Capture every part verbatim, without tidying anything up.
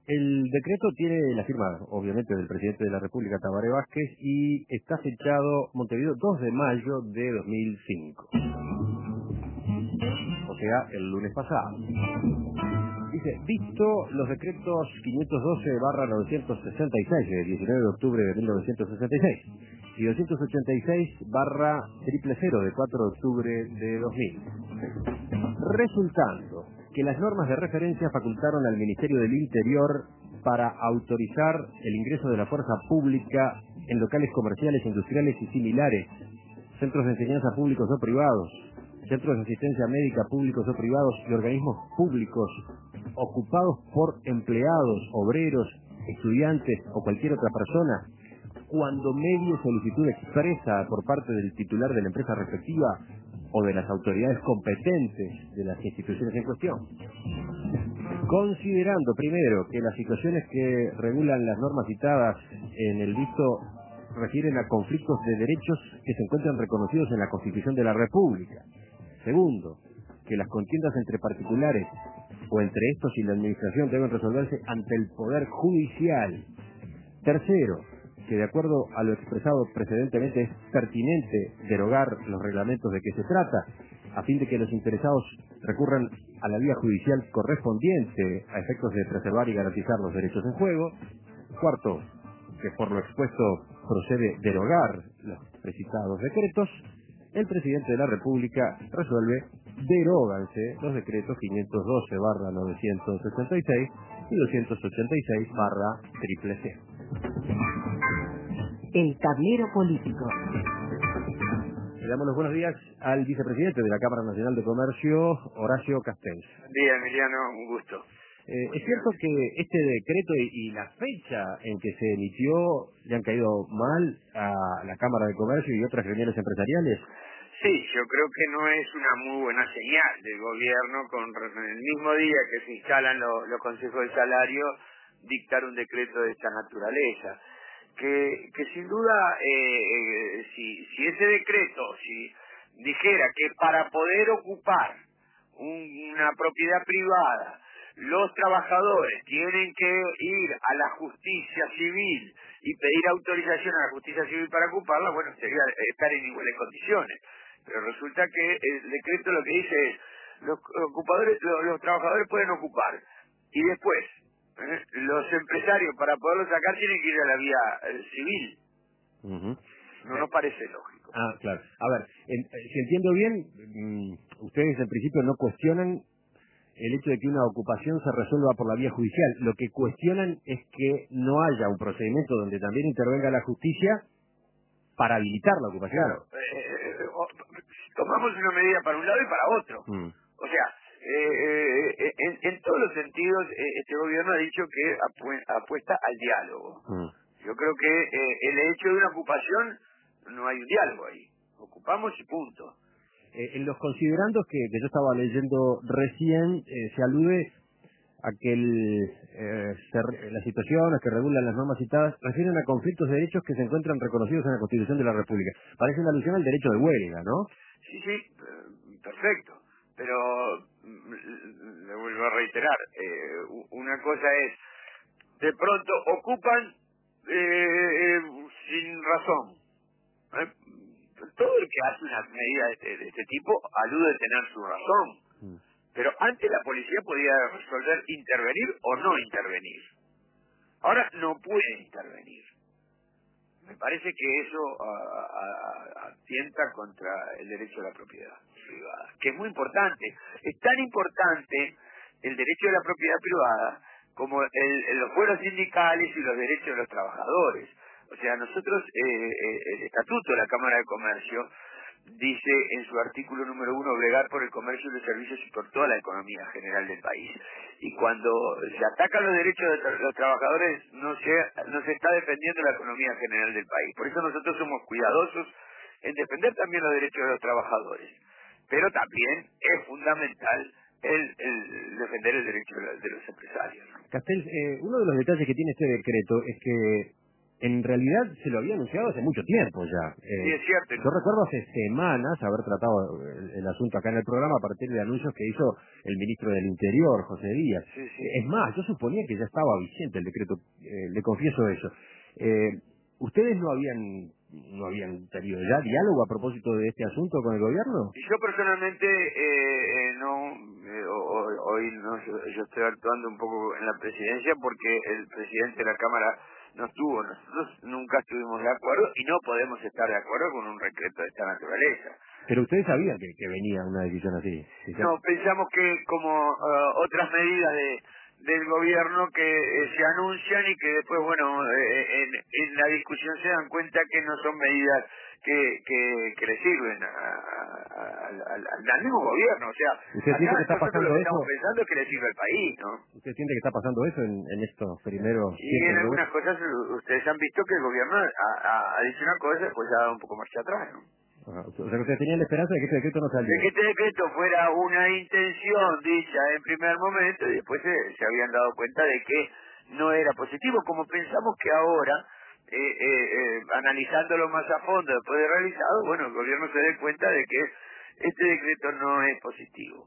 El decreto tiene la firma, obviamente, del presidente de la República, Tabaré Vázquez, y está fechado Montevideo dos de mayo de dos mil cinco. O sea, el lunes pasado. Dice, visto los decretos quinientos doce barra novecientos sesenta y seis del diecinueve de octubre de mil novecientos sesenta y seis y doscientos ochenta y seis barra triple cero de cuatro de octubre de dos mil, resultando que las normas de referencia facultaron al Ministerio del Interior para autorizar el ingreso de la fuerza pública en locales comerciales, industriales y similares, centros de enseñanza públicos o privados, centros de asistencia médica públicos o privados y organismos públicos ocupados por empleados, obreros, estudiantes o cualquier otra persona, cuando medie solicitud expresa por parte del titular de la empresa respectiva o de las autoridades competentes de las instituciones en cuestión. Considerando, primero, que las situaciones que regulan las normas citadas en el visto refieren a conflictos de derechos que se encuentran reconocidos en la Constitución de la República. Segundo, que las contiendas entre particulares o entre estos y la administración deben resolverse ante el Poder Judicial. Tercero, que de acuerdo a lo expresado precedentemente es pertinente derogar los reglamentos de que se trata, a fin de que los interesados recurran a la vía judicial correspondiente a efectos de preservar y garantizar los derechos en juego. Cuarto, que por lo expuesto procede derogar los precitados decretos. El presidente de la República resuelve deróganse los decretos quinientos doce barra novecientos sesenta y seis y doscientos ochenta y seis barra triple cero. El tablero político. Le damos los buenos días al vicepresidente de la Cámara Nacional de Comercio, Horacio Castells. Buen día, Emiliano, un gusto. Eh, ¿Es cierto que este decreto y, y la fecha en que se emitió le han caído mal a la Cámara de Comercio y otras reuniones empresariales? Sí, yo creo que no es una muy buena señal del gobierno con el mismo día que se instalan lo, los consejos de salario dictar un decreto de esta naturaleza. Que, que sin duda, eh, eh, si, si ese decreto, si dijera que para poder ocupar un, una propiedad privada, los trabajadores tienen que ir a la justicia civil y pedir autorización a la justicia civil para ocuparla, bueno, sería estar en iguales condiciones. Pero resulta que el decreto lo que dice es, los ocupadores, los, los trabajadores pueden ocupar, y después, ¿eh? los empresarios para poderlo sacar tienen que ir a la vía eh, civil. Uh-huh. No nos parece lógico. Ah, claro. A ver, en, si entiendo bien, mmm, ustedes en principio no cuestionan el hecho de que una ocupación se resuelva por la vía judicial. Lo que cuestionan es que no haya un procedimiento donde también intervenga la justicia para habilitar la ocupación. Claro, eh, eh, tomamos una medida para un lado y para otro. Mm. O sea, eh, eh, en, en todos los sentidos, eh, este gobierno ha dicho que apu apuesta al diálogo. Mm. Yo creo que eh, el hecho de una ocupación, no hay un diálogo ahí. Ocupamos y punto. Eh, en los considerandos que, que yo estaba leyendo recién, eh, se alude a que el, eh, se, las situaciones que regulan las normas citadas refieren a conflictos de derechos que se encuentran reconocidos en la Constitución de la República. Parece una alusión al derecho de huelga, ¿no? Sí, sí, perfecto. Pero, le vuelvo a reiterar, eh, una cosa es, de pronto ocupan eh, sin razón. ¿eh? Todo el que hace una medida de este, de este tipo alude a tener su razón. Mm. Pero antes la policía podía resolver intervenir o no intervenir. Ahora no puede intervenir. Me parece que eso atenta contra el derecho a la propiedad privada, que es muy importante. Es tan importante el derecho a la propiedad privada como el, el, los fueros sindicales y los derechos de los trabajadores. O sea, nosotros, eh, el Estatuto de la Cámara de Comercio dice en su artículo número uno, bregar por el comercio y los servicios y por toda la economía general del país. Y cuando se atacan los derechos de tra los trabajadores, no se, no se está defendiendo la economía general del país. Por eso nosotros somos cuidadosos en defender también los derechos de los trabajadores. Pero también es fundamental el, el defender el derecho de, la, de los empresarios. Castells, eh, uno de los detalles que tiene este decreto es que En realidad se lo había anunciado hace mucho tiempo ya. Eh, Sí, es cierto. yo recuerdo hace semanas haber tratado el, el asunto acá en el programa a partir de anuncios que hizo el ministro del Interior, José Díaz. Sí, sí. Es más, yo suponía que ya estaba vigente el decreto, eh, le confieso eso. Eh, ¿Ustedes no habían no habían tenido ya diálogo a propósito de este asunto con el gobierno? Y yo personalmente eh, eh, no, eh, hoy, hoy no, yo, yo estoy actuando un poco en la presidencia porque el presidente de la Cámara no estuvo, nosotros nunca estuvimos de acuerdo y no podemos estar de acuerdo con un decreto de esta naturaleza. Pero ustedes sabían que, que venía una decisión así. ¿Sí? No, pensamos que como uh, otras medidas de del gobierno que eh, se anuncian y que después, bueno, eh, en, en la discusión se dan cuenta que no son medidas que, que, que le sirven a, a, a- al, al- al mismo gobierno. O sea, ¿Usted siente que acá está nosotros lo pasando que eso? estamos pensando es que le sirve al país, ¿no? ¿Usted siente que está pasando eso en, en estos primeros Y tiempos en del gobierno? algunas cosas uh, ustedes han visto que el gobierno ha, ha, ha dicho una cosa y después ha dado un poco marcha atrás, ¿no? Ajá. O sea, que ustedes tenían la esperanza de que este decreto no De saliera. que este decreto fuera una intención dicha en primer momento y después se, se habían dado cuenta de que no era positivo, como pensamos que ahora, eh, eh, eh, analizándolo más a fondo después de realizado, bueno, el gobierno se dé cuenta de que este decreto no es positivo.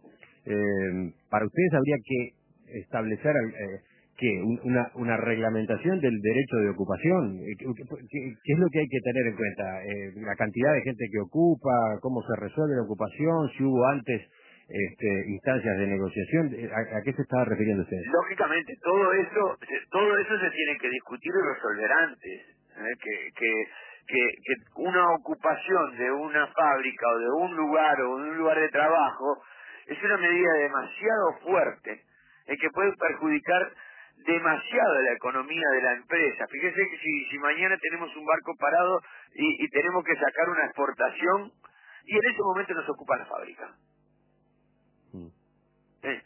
Eh, para ustedes habría que establecer eh, ¿qué? Un- una, una reglamentación del derecho de ocupación. Eh, ¿Qué, qué- qué es lo que hay que tener en cuenta? Eh, la cantidad de gente que ocupa, cómo se resuelve la ocupación, si hubo antes este, instancias de negociación. Eh, ¿A, a qué se estaba refiriendo usted? Lógicamente, todo eso, se- todo eso se tiene que discutir y resolver antes, ¿eh? que, que, que, que una ocupación de una fábrica o de un lugar o de un lugar de trabajo es una medida demasiado fuerte, eh, que puede perjudicar demasiado la economía de la empresa. Fíjese que si, si mañana tenemos un barco parado y, y tenemos que sacar una exportación y en ese momento nos ocupa la fábrica. Mm. Eh,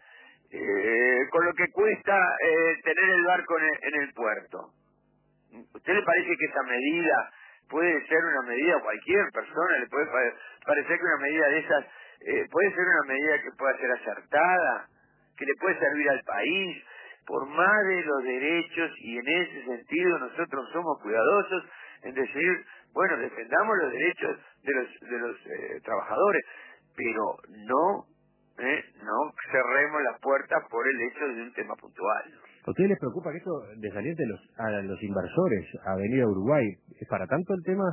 eh, con lo que cuesta eh, tener el barco en el, en el puerto. ¿Usted le parece que esa medida puede ser una medida, cualquier persona le puede pare- parecer que una medida de esas eh, puede ser una medida que pueda ser acertada, que le puede servir al país, por más de los derechos, y en ese sentido nosotros somos cuidadosos en decir, bueno, defendamos los derechos de los, de los eh, trabajadores, pero no ¿eh? no cerremos las puertas por el hecho de un tema puntual. ¿A ustedes les preocupa que esto desaliente los, a los inversores a venir a Uruguay? ¿Es para tanto el tema?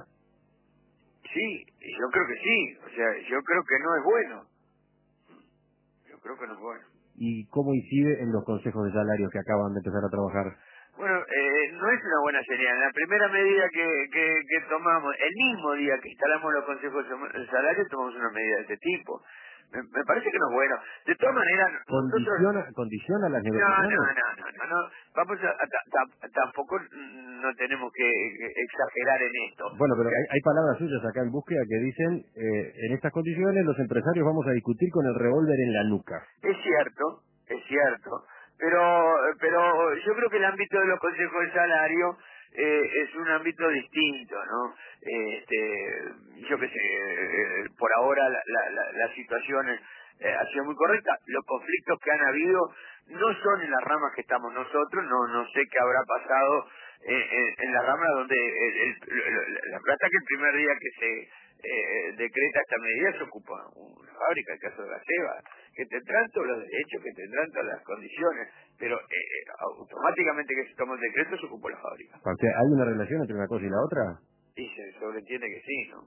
Sí, yo creo que sí, o sea, yo creo que no es bueno, yo creo que no es bueno. ¿Y cómo incide en los consejos de salarios que acaban de empezar a trabajar? Bueno, eh, no es una buena señal. La primera medida que, que, que tomamos, el mismo día que instalamos los consejos de salario, tomamos una medida de este tipo. Me, me parece que no es bueno. De todas maneras, nosotros ¿Condiciona, condiciona las No, no, negociaciones? no, no, no, no. Vamos a, a- ta- ta- tampoco mm, no tenemos que que exagerar en esto. Bueno, pero Porque hay, hay palabras suyas acá en búsqueda que dicen, eh, en estas condiciones los empresarios vamos a discutir con el revólver en la nuca. es cierto, es cierto, pero pero yo creo que el ámbito de los consejos de salario eh, es un ámbito distinto, ¿no? Este, yo qué sé, eh, por ahora la, la, la, la situación eh, ha sido muy correcta. Los conflictos que han habido no son en las ramas que estamos nosotros, no no sé qué habrá pasado en, en, en las ramas donde el, el- el- la plata que el primer día que se eh, decreta esta medida se ocupa una fábrica, el caso de la Ceba, que tendrán todos los derechos, que tendrán todas las condiciones, pero eh, eh, automáticamente que se toma el decreto se ocupó la fábrica. O sea, ¿hay una relación entre una cosa y la otra? Y se sobreentiende que sí, ¿no?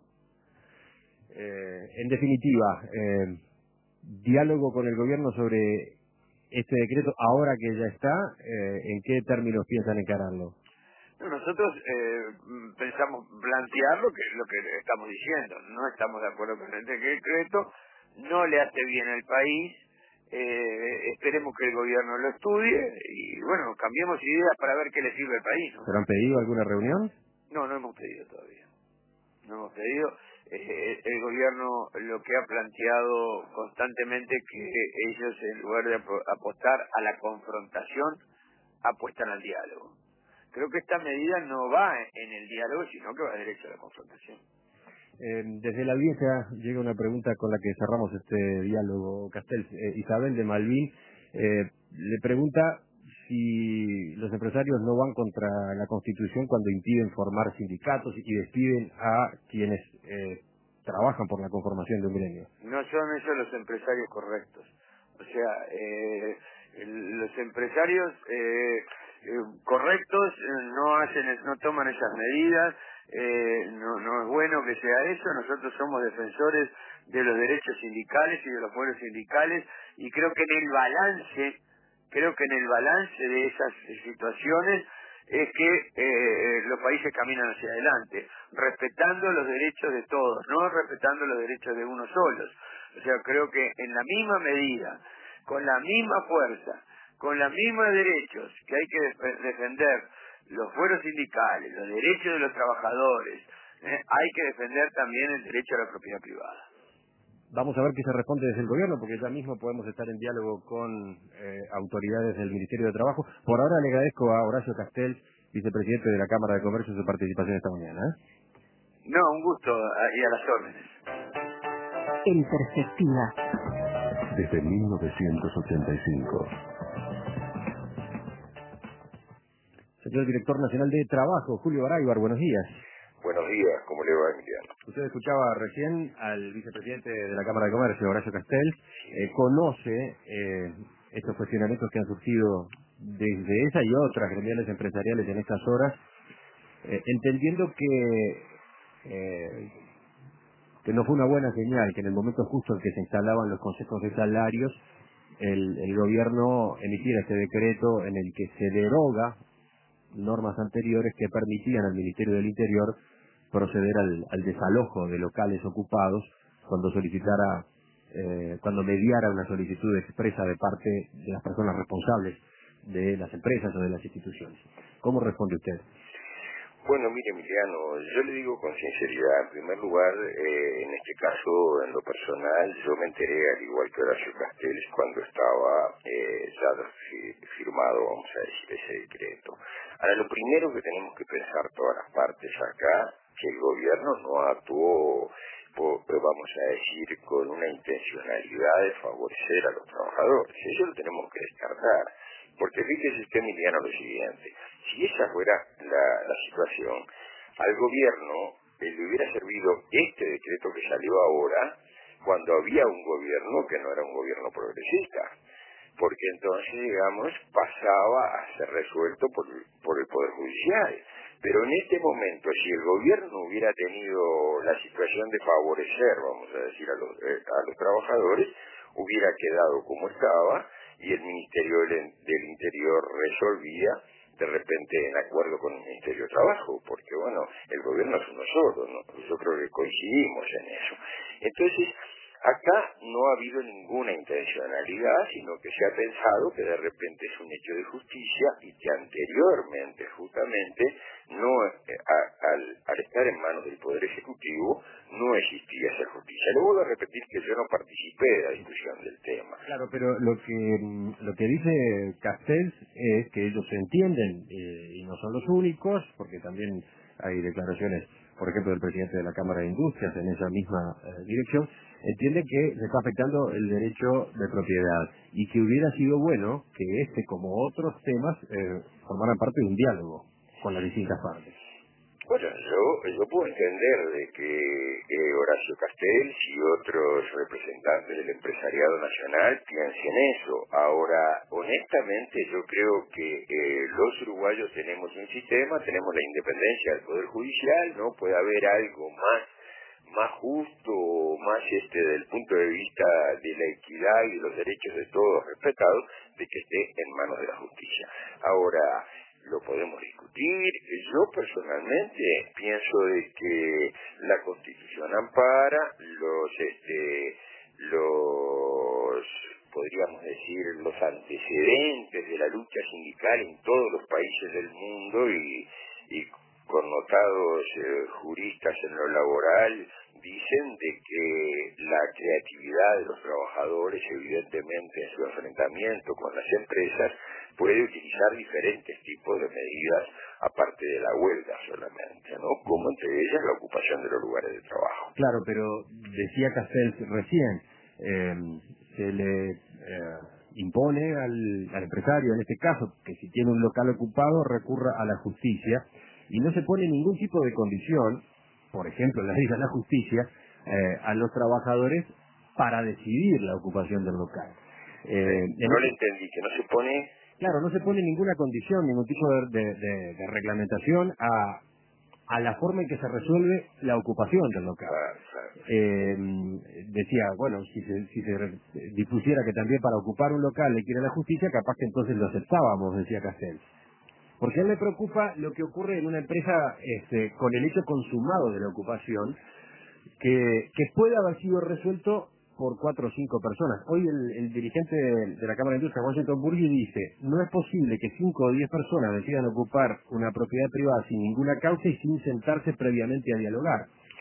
Eh, en definitiva, eh, diálogo con el gobierno sobre este decreto ahora que ya está, eh, ¿en qué términos piensan encararlo? No, nosotros eh, mm, pensamos plantear lo que, lo que estamos diciendo. No estamos de acuerdo con el decreto, no le hace bien al país, eh, esperemos que el gobierno lo estudie y bueno, cambiemos ideas para ver qué le sirve al país, ¿no? ¿Pero han pedido alguna reunión? No, no hemos pedido todavía. No hemos pedido. Eh, el gobierno lo que ha planteado constantemente que ellos en lugar de apo- apostar a la confrontación, apuestan al diálogo. Creo que esta medida no va en el diálogo, sino que va derecho a la confrontación. Eh, desde la audiencia llega una pregunta con la que cerramos este diálogo, Castel. Eh, Isabel de Malvin eh, le pregunta si los empresarios no van contra la Constitución cuando impiden formar sindicatos y despiden a quienes eh, trabajan por la conformación de un gremio. No son ellos los empresarios correctos. O sea, eh, el, los empresarios eh, eh, correctos eh, no hacen, no toman esas medidas. Eh, no, no es bueno que sea eso. Nosotros somos defensores de los derechos sindicales y de los pueblos sindicales, y creo que en el balance, creo que en el balance de esas situaciones es que eh, los países caminan hacia adelante, respetando los derechos de todos, no respetando los derechos de unos solos. O sea, creo que en la misma medida, con la misma fuerza, con los mismos derechos que hay que def- defender los fueros sindicales, los derechos de los trabajadores, eh, hay que defender también el derecho a la propiedad privada. Vamos a ver qué se responde desde el gobierno, porque ya mismo podemos estar en diálogo con eh, autoridades del Ministerio de Trabajo. Por ahora le agradezco a Horacio Castel, vicepresidente de la Cámara de Comercio, su participación esta mañana. ¿eh? No, un gusto y a las órdenes. En perspectiva. Desde mil novecientos ochenta y cinco. Señor Director Nacional de Trabajo, Julio Baraybar, buenos días. Buenos días, ¿cómo le va, Emiliano? Usted escuchaba recién al vicepresidente de la Cámara de Comercio, Horacio Castel. Eh, conoce eh, estos cuestionamientos que han surgido desde esa y otras gremiales empresariales en estas horas, eh, entendiendo que, eh, que no fue una buena señal que en el momento justo en que se instalaban los consejos de salarios, el, el gobierno emitiera este decreto en el que se deroga normas anteriores que permitían al Ministerio del Interior proceder al, al desalojo de locales ocupados cuando solicitara, eh, cuando mediara una solicitud expresa de parte de las personas responsables de las empresas o de las instituciones. ¿Cómo responde usted? Bueno, mire, Emiliano, yo le digo con sinceridad, en primer lugar, eh, en este caso, en lo personal, yo me enteré, al igual que Horacio Castells, cuando estaba eh, ya fi- firmado, vamos a decir, ese decreto. Ahora, lo primero que tenemos que pensar todas las partes acá, que el gobierno no actuó, por, vamos a decir, con una intencionalidad de favorecer a los trabajadores. Eso lo tenemos que descartar. Porque fíjese usted, Emiliano, lo siguiente, si esa fuera la, la situación, al gobierno eh, le hubiera servido este decreto que salió ahora, cuando había un gobierno que no era un gobierno progresista, porque entonces, digamos, pasaba a ser resuelto por, por el Poder Judicial. Pero en este momento, si el gobierno hubiera tenido la situación de favorecer, vamos a decir, a los, eh, a los trabajadores, hubiera quedado como estaba, y el Ministerio del, del Interior resolvía de repente en acuerdo con el Ministerio de Trabajo, porque bueno, el gobierno es uno solo, ¿no? Yo creo que coincidimos en eso. Entonces, acá no ha habido ninguna intencionalidad, sino que se ha pensado que de repente es un hecho de justicia y que anteriormente, justamente, no eh, a, al, al estar en manos del Poder Ejecutivo, no existía esa justicia. Le vuelvo a repetir que yo no participé de la discusión del tema. Claro, pero lo que lo que dice Castells es que ellos entienden, eh, y no son los únicos, porque también hay declaraciones, por ejemplo, del presidente de la Cámara de Industrias en esa misma eh, dirección, entiende que se está afectando el derecho de propiedad y que hubiera sido bueno que este, como otros temas, eh, formaran parte de un diálogo con las distintas partes. Bueno, yo, yo puedo entender de que eh, Horacio Castells y otros representantes del empresariado nacional piensen eso. Ahora, honestamente, yo creo que eh, los uruguayos tenemos un sistema, tenemos la independencia del Poder Judicial, ¿no? Puede haber algo más más justo, más este del punto de vista de la equidad y de los derechos de todos respetados, de que esté en manos de la justicia. Ahora, lo podemos discutir. Yo personalmente pienso de que la Constitución ampara los, este, los, podríamos decir, los antecedentes de la lucha sindical en todos los países del mundo y, y connotados eh, juristas en lo laboral dicen de que la creatividad de los trabajadores, evidentemente en su enfrentamiento con las empresas, puede utilizar diferentes tipos de medidas aparte de la huelga solamente, ¿no? Como entre ellas la ocupación de los lugares de trabajo. Claro, pero decía Castells recién, eh, se le eh, impone al, al empresario, en este caso, que si tiene un local ocupado recurra a la justicia y no se pone ningún tipo de condición, por ejemplo, la ley de la justicia, eh, a los trabajadores para decidir la ocupación del local. Eh, no le entendí, que no se pone... Claro, no se pone ninguna condición, ningún tipo de, de, de, de reglamentación a, a la forma en que se resuelve la ocupación del local. Claro, claro. Eh, decía, bueno, si se, si se dipusiera que también para ocupar un local le quiere la justicia, capaz que entonces lo aceptábamos, decía Castel. Porque a él le preocupa lo que ocurre en una empresa este, con el hecho consumado de la ocupación, que, que puede haber sido resuelto por cuatro o cinco personas. Hoy el, el dirigente de, de la Cámara de Industria, Washington Burgi, dice, no es posible que cinco o diez personas decidan ocupar una propiedad privada sin ninguna causa y sin sentarse previamente a dialogar.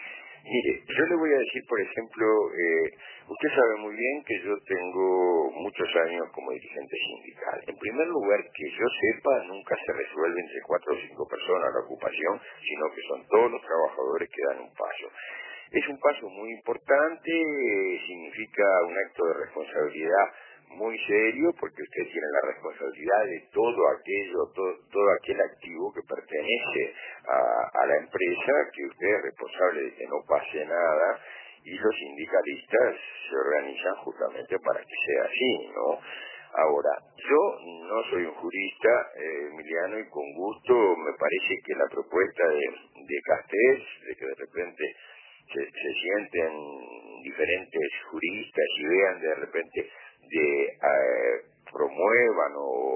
Mire, yo le voy a decir, por ejemplo, eh, usted sabe muy bien que yo tengo muchos años como dirigente sindical. En primer lugar, que yo sepa, nunca se resuelve entre cuatro o cinco personas la ocupación, sino que son todos los trabajadores que dan un paso. Es un paso muy importante, eh, significa un acto de responsabilidad muy serio, porque usted tiene la responsabilidad de todo aquello, todo, todo aquel activo que pertenece a, a la empresa, que usted es responsable de que no pase nada, y los sindicalistas se organizan justamente para que sea así, ¿no? Ahora, yo no soy un jurista, eh, Emiliano, y con gusto me parece que la propuesta de, de Castells, de que de repente se, se sienten diferentes juristas y vean de repente de eh, promuevan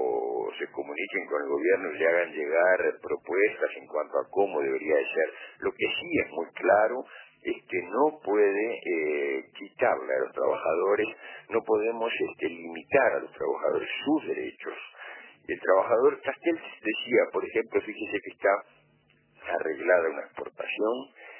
o se comuniquen con el gobierno y le hagan llegar propuestas en cuanto a cómo debería de ser. Lo que sí es muy claro es que no puede eh, quitarle a los trabajadores, no podemos este, limitar a los trabajadores sus derechos. El trabajador, Castells decía, por ejemplo, fíjese que está arreglada una exportación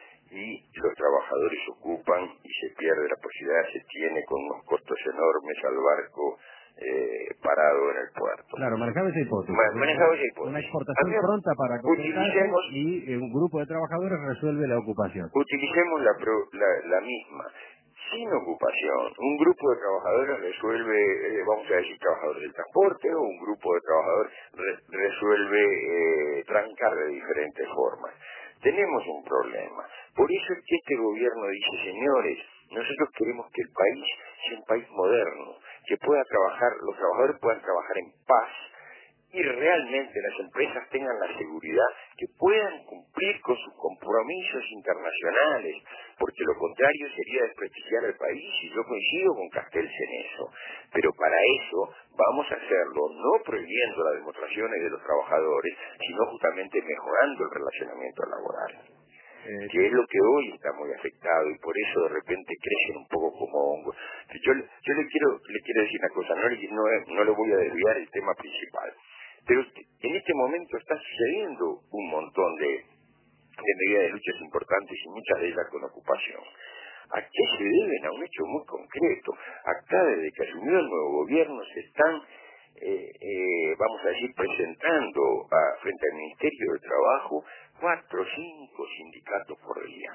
y los trabajadores ocupan y se pierde la posibilidad, se tiene con unos costos enormes al barco eh, parado en el puerto. Claro, manejaba esa hipótesis. Ma manejaba esa hipótesis. Una exportación Había, pronta para concretarse y eh, un grupo de trabajadores resuelve la ocupación. Utilicemos la, pro, la, la misma. Sin ocupación, un grupo de trabajadores resuelve, eh, vamos a decir, trabajadores del transporte, o un grupo de trabajadores re resuelve eh, trancar de diferentes formas. Tenemos un problema. Por eso es que este gobierno dice, señores, nosotros queremos que el país sea un país moderno, que pueda trabajar, los trabajadores puedan trabajar en paz y realmente las empresas tengan la seguridad que puedan cumplir con sus compromisos internacionales, porque lo contrario sería desprestigiar al país, y yo coincido con Castells en eso. Pero para eso vamos a hacerlo no prohibiendo las demostraciones de los trabajadores, sino justamente mejorando el relacionamiento laboral, eh, que es lo que hoy está muy afectado, y por eso de repente crecen un poco como hongos. Yo, yo le quiero le quiero decir una cosa, no le, no, no le voy a desviar el tema principal, pero en este momento está sucediendo un montón de, de medidas de luchas importantes y muchas de ellas con ocupación. ¿A qué se deben? A un hecho muy concreto. Acá, desde que asumió el nuevo gobierno, se están, eh, eh, vamos a decir, presentando a, frente al Ministerio de Trabajo cuatro o cinco sindicatos por día.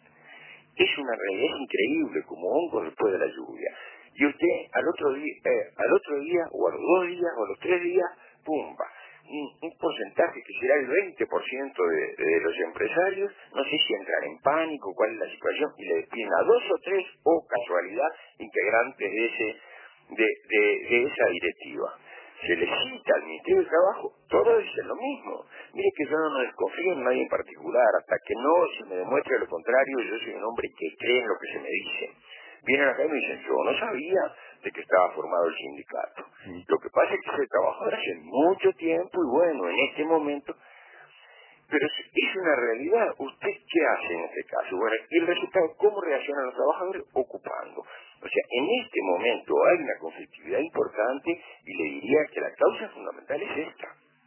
Es una realidad increíble, como hongos después de la lluvia. Y usted al otro día, eh, al otro día, o a los dos días, o a los tres días, ¡pumba! Un, un porcentaje que será el veinte por ciento de, de los empresarios, no sé si entran en pánico, cuál es la situación, y le despiden a dos o tres, o casualidad, integrantes de ese de, de, de esa directiva. Se les cita al Ministerio de Trabajo, todos dicen lo mismo. Mire que yo no desconfío en nadie en particular, hasta que no se me demuestre lo contrario. Yo soy un hombre que cree en lo que se me dice. Vienen acá y me dicen, yo no sabía de que estaba formado el sindicato. Sí. Lo que pasa es que soy trabajador hace mucho tiempo y bueno, en este momento, pero es, es una realidad. ¿Usted qué hace en este caso? Bueno, y el resultado, ¿cómo reaccionan los trabajadores? Ocupando. O sea, en este momento hay una conflictividad importante y le diría que la causa fundamental es esta.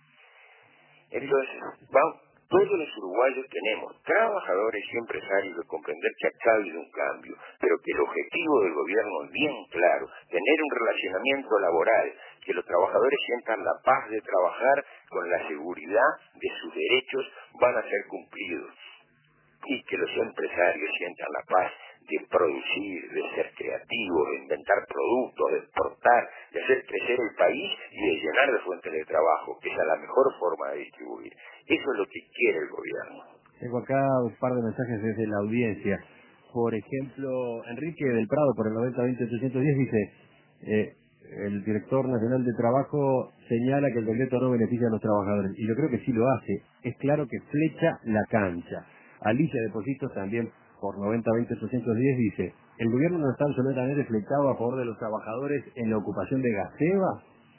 Entonces, vamos, todos los uruguayos tenemos trabajadores y empresarios de comprender que acá ha habido un cambio, pero que el objetivo del gobierno es bien claro, tener un relacionamiento laboral, que los trabajadores sientan la paz de trabajar con la seguridad de sus derechos van a ser cumplidos, y que los empresarios sientan la paz de producir, de ser creativos, de inventar productos, de exportar, de hacer crecer el país y de llenar de fuentes de trabajo, que es la mejor forma de distribuir. Eso es lo que quiere el gobierno. Tengo acá un par de mensajes desde la audiencia. Por ejemplo, Enrique del Prado, por el noventa veinte ochocientos diez, dice, eh, el director nacional de trabajo señala que el decreto no beneficia a los trabajadores. Y yo creo que sí lo hace. Es claro que flecha la cancha. Alicia Depositos también, por noventa veinte ochocientos diez, dice, el gobierno no está absolutamente flechado a favor de los trabajadores en la ocupación de Gaseba.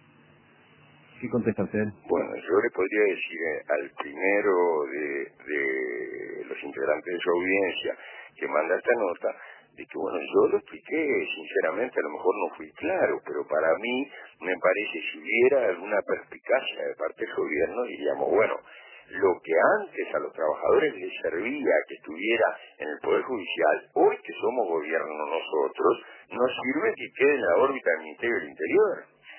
¿Qué contesta usted? Bueno, yo le podría decir eh, al primero de, de los integrantes de su audiencia que manda esta nota, de que bueno, yo lo expliqué, sinceramente, a lo mejor no fui claro, pero para mí me parece, si hubiera alguna perspicacia de parte del gobierno, diríamos, bueno, lo que antes a los trabajadores les servía que estuviera en el Poder Judicial, hoy que somos gobierno nosotros, nos sirve que quede en la órbita del Ministerio del Interior.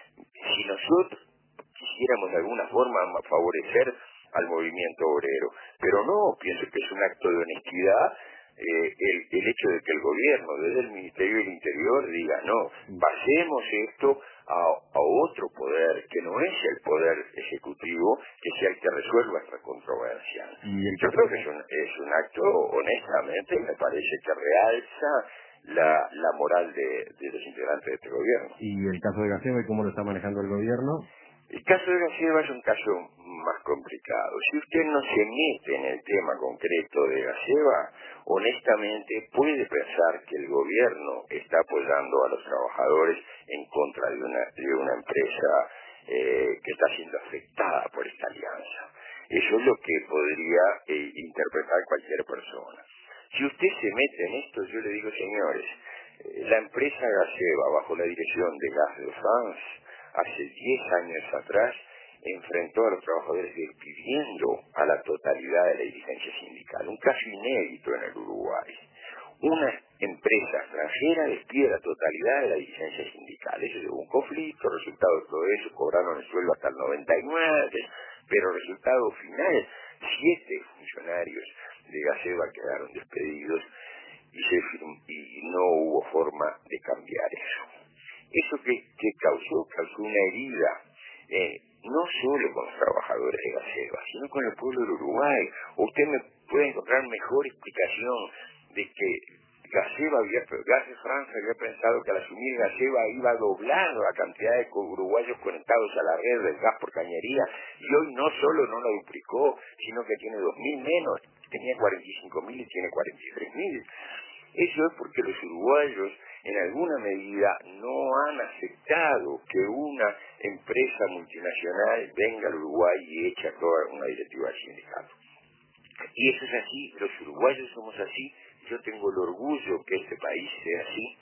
Si nosotros quisiéramos de alguna forma favorecer al movimiento obrero, pero no, pienso que es un acto de honestidad eh, el, el hecho de que el gobierno desde el Ministerio del Interior diga, no, pasemos esto a, a otro poder, que no es el poder ejecutivo, que sea el que resuelva esta controversia. Yo creo que es un, es un acto, honestamente, me parece que realza la, la moral de, de los integrantes de este gobierno. ¿Y el caso de Gaseba y cómo lo está manejando el gobierno? El caso de Gaseba es un caso más complicado. Si usted no se mete en el tema concreto de Gaseba, honestamente puede pensar que el gobierno está apoyando a los trabajadores en contra de una, de una empresa eh, que está siendo afectada por esta alianza. Eso es lo que podría eh, interpretar cualquier persona. Si usted se mete en esto, yo le digo, señores, eh, la empresa Gaseba, bajo la dirección de Gas de France, hace diez años atrás, enfrentó a los trabajadores despidiendo a la totalidad de la dirigencia sindical. Un caso inédito en el Uruguay. Una empresa extranjera despide a la totalidad de la dirigencia sindical. Eso llevó un conflicto, resultado de todo eso, cobraron el sueldo hasta el noventa y nueve, pero resultado final, siete funcionarios de Gaseba quedaron despedidos y, se, y no hubo forma de cambiar eso. Eso que, que causó, causó una herida, eh, no solo con los trabajadores de Gaseba, sino con el pueblo del Uruguay. Usted me puede encontrar mejor explicación de que Gaseba había, Gas de France había pensado que al asumir Gaseba iba a doblar la cantidad de uruguayos conectados a la red del gas por cañería, y hoy no solo no la duplicó, sino que tiene dos mil menos, tenía cuarenta y cinco mil y tiene cuarenta y tres mil. Eso es porque los uruguayos en alguna medida no han aceptado que una empresa multinacional venga al Uruguay y eche a toda una directiva del sindicato. Y eso es así, los uruguayos somos así, yo tengo el orgullo que este país sea así.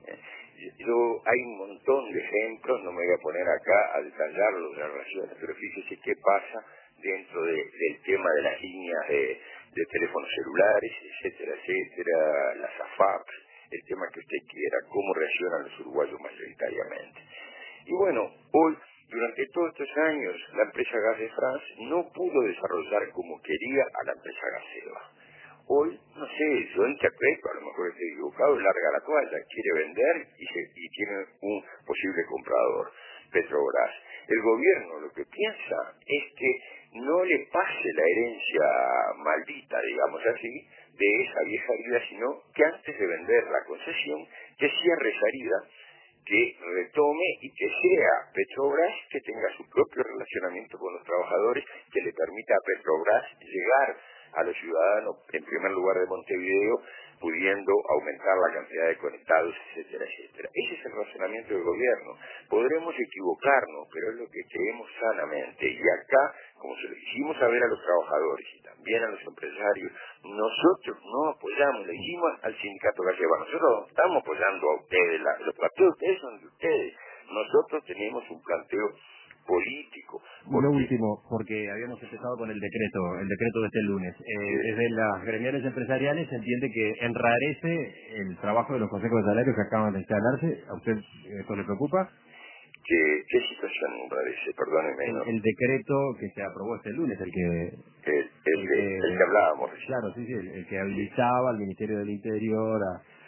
Yo, hay un montón de ejemplos, no me voy a poner acá a detallarlos de las relaciones, pero fíjese qué pasa dentro de, del tema de las líneas de, de teléfonos celulares, etcétera, etcétera, las A F A P, el tema que usted quiera, cómo reaccionan los uruguayos mayoritariamente. Y bueno, hoy, durante todos estos años, la empresa Gas de France no pudo desarrollar como quería a la empresa Gaseba. Hoy, no sé, yo interpreto, a lo mejor estoy equivocado, larga la toalla, quiere vender y, se, y tiene un posible comprador, Petrobras. El gobierno lo que piensa es que no le pase la herencia maldita, digamos así, de esa vieja herida, sino que antes de vender la concesión, que cierre esa herida, que retome y que sea Petrobras que tenga su propio relacionamiento con los trabajadores, que le permita a Petrobras llegar a los ciudadanos, en primer lugar de Montevideo, pudiendo aumentar la cantidad de conectados, etcétera, etcétera. Ese es el razonamiento del gobierno. Podremos equivocarnos, pero es lo que creemos sanamente. Y acá, como se lo hicimos saber a los trabajadores y también a los empresarios, nosotros no apoyamos, le dijimos al sindicato Gaseba, nosotros no estamos apoyando a ustedes, la, los planteos de ustedes son de ustedes. Nosotros tenemos un planteo político. Lo último, porque habíamos empezado con el decreto, el decreto de este lunes. Eh, sí. Desde las gremiales empresariales se entiende que enrarece el trabajo de los consejos de salarios que acaban de instalarse. ¿A usted esto le preocupa? ¿Qué, qué situación enrarece? Perdóneme. El, ¿no? el decreto que se aprobó este lunes, el que... El, el, el, que, el que hablábamos. Claro, sí, sí, el, el que habilitaba al Ministerio del Interior a...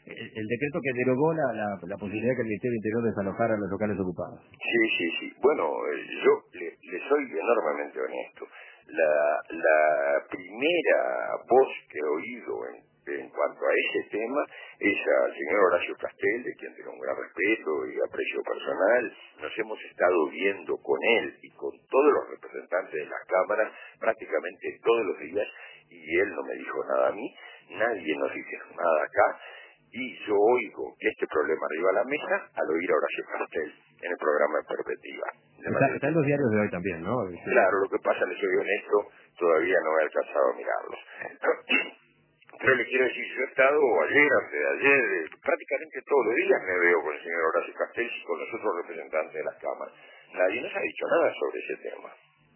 El, el decreto que derogó la, la, la posibilidad que el Ministerio del Interior desalojara los locales ocupados. Sí, sí, sí. Bueno, eh, yo le, le soy enormemente honesto. La, la primera voz que he oído en, en cuanto a ese tema es al señor Horacio Castel, de quien tengo un gran respeto y aprecio personal. Nos hemos estado viendo con él y con todos los representantes de las cámaras prácticamente todos los días, y él no me dijo nada a mí, nadie nos dice nada acá. Y yo oigo que este problema arriba a la mesa al oír a Horacio Castel en el programa de Perspectiva. De Está, está en los diarios de hoy también, ¿no? Claro, lo que pasa, le soy honesto, todavía no he alcanzado a mirarlos. Pero le quiero decir, yo he estado ayer, antes de ayer, eh, prácticamente todos los días me veo con el señor Horacio Castel y con los otros representantes de las cámaras. Nadie nos ha dicho nada sobre ese tema.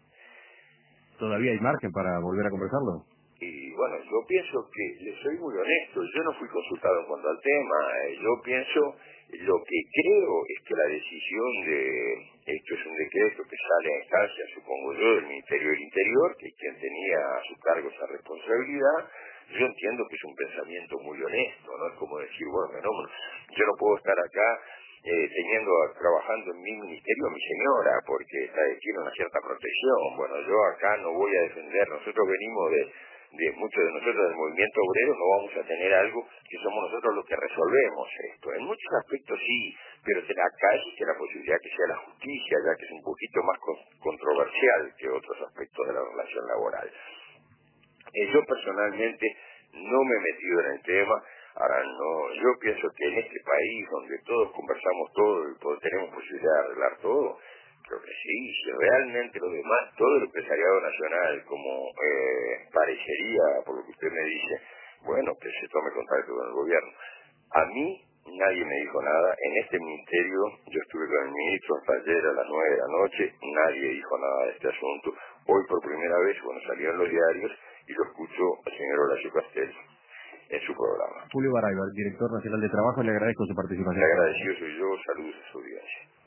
¿Todavía hay margen para volver a conversarlo? Y bueno, yo pienso que, le soy muy honesto, yo no fui consultado en cuanto al tema, eh, yo pienso, lo que creo es que la decisión de, esto es un decreto que sale a instancia, supongo yo, del Ministerio del Interior, que es quien tenía a su cargo esa responsabilidad. Yo entiendo que es un pensamiento muy honesto, no es como decir, bueno, no, yo no puedo estar acá eh, teniendo, trabajando en mi ministerio a mi señora, porque está, tiene una cierta protección. Bueno, yo acá no voy a defender, nosotros venimos de de muchos de nosotros del movimiento obrero, no vamos a tener algo que somos nosotros los que resolvemos esto. En muchos aspectos sí, pero acá existe la posibilidad que sea la justicia, ya que es un poquito más con, controversial que otros aspectos de la relación laboral. Eh, yo personalmente no me he metido en el tema. Ahora, no, yo pienso que en este país donde todos conversamos todo y pod- tenemos posibilidad de arreglar todo, creo que sí. Si realmente lo demás, todo el empresariado nacional, como eh, parecería, por lo que usted me dice, bueno, que se tome contacto con el gobierno. A mí nadie me dijo nada. En este ministerio, yo estuve con el ministro hasta ayer a las nueve de la noche, nadie dijo nada de este asunto. Hoy por primera vez, bueno, salió en los diarios y lo escucho al señor Horacio Castel en su programa. Julio Baraybar, director nacional de trabajo, le agradezco su participación. Le agradecido soy yo, saludos a su audiencia.